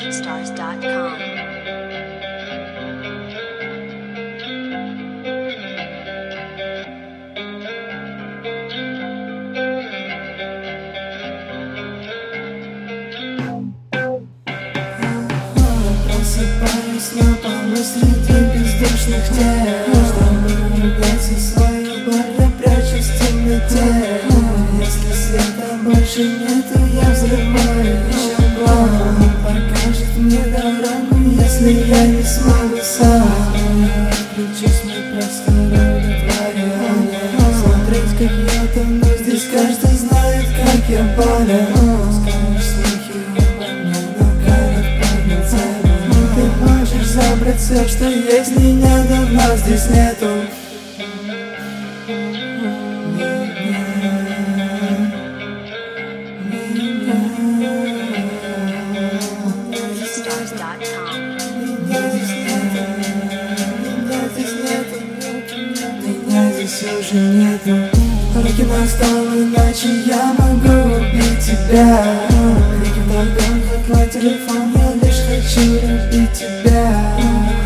musicstars.com. Просыпаюсь на полу среди бездушных тел, чтобы убрать свою боль, я прячусь в темноте. Если света больше нету, я взрываю еще план. Он покажет мне дорогу, если я не смогу сам. Я отключусь, мне просто удовлетворяет смотреть, как я тону здесь, каждый знает, как я болен. Скажешь смехи обо мне, но город поднят целым. Ты можешь забрать все, что есть, меня давно здесь нету. musicstars.com. Меня здесь уже нету. Руки на стол, иначе я могу убить тебя. Крики вдогон, как мой телефон, я лишь хочу любить тебя.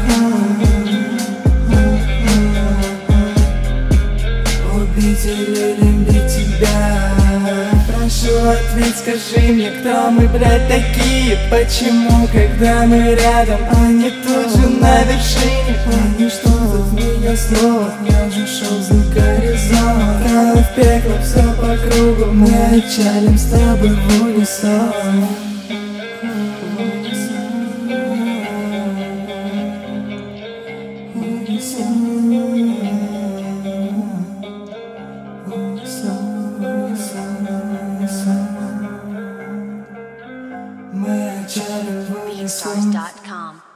Убить или любить тебя. Прошу, ответь, скажи мне, кто мы, блядь, такие? Почему, когда мы рядом, они тут же на вершине? Они что-то в меня снова, я уже шел за горизонт. Кану в пекло, все по кругу, мы отчалим с тобой в унисон. Мы отчалим в унисон. musicstars.com.